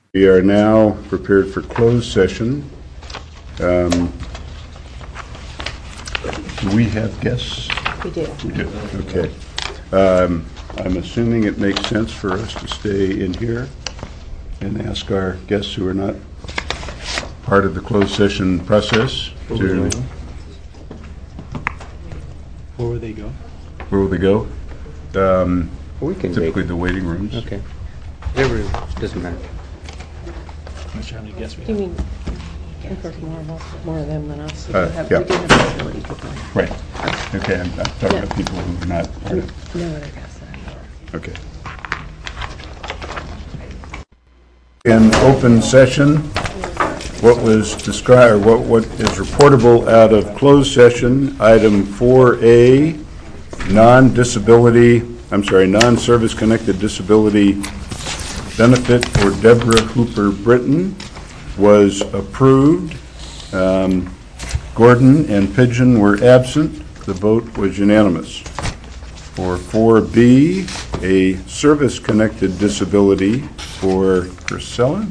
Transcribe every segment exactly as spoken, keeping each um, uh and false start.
We are now prepared for closed session. Um, do we have guests? We do. We do. Okay. Um, I'm assuming it makes sense for us to stay in here and ask our guests who are not part of the closed session process to. Where will they go? Where will they go? Um, We can typically make, the waiting rooms. okay. Every, doesn't matter. I'm sure how many guests we Do you have. mean, if there's more of us, more of them than us? We Uh, do have, yeah. we do have facility people. Right. Okay. I'm, I'm talking Yeah. about people who are not part of. No other guests. Okay. In open session, what was described, or what, what is reportable out of closed session, item four A, non-disability, I'm sorry, non-service connected disability benefit for Deborah Hooper Britton was approved. Um, Gordon and Pigeon were absent. The vote was unanimous. For four B, a service-connected disability for Priscilla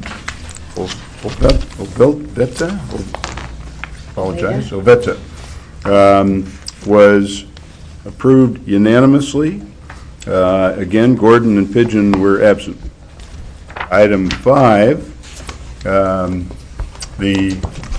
Oveta, apologize, Oveta, um, was approved unanimously. Uh, Again, Gordon and Pigeon were absent. Item five, um, the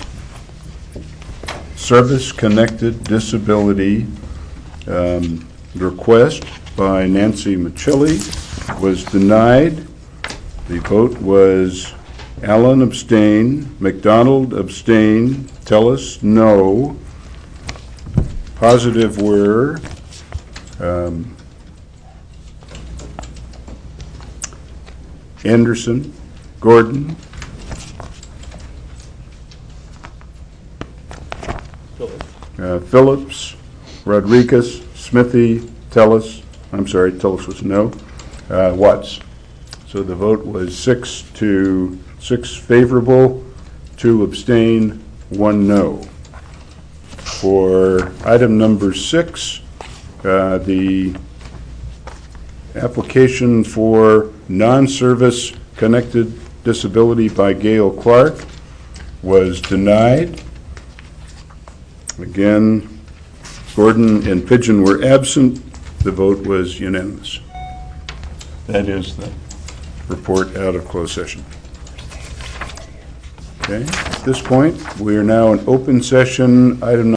service-connected disability um, request by Nancy Machilli was denied. The vote was Allen abstain, McDonald abstain, Tellis no. Positive were um, Anderson, Gordon, uh, Phillips, Rodriguez, Smithy, Tellis, I'm sorry, Tellis was no, uh, Watts. So the vote was six to six favorable, two abstain, one no. For item number six, uh, the application for non-service connected disability by Gail Clark was denied. Again, Gordon and Pigeon were absent. The vote was unanimous. That is the report out of closed session. Okay, at this point, we are now in open session. Item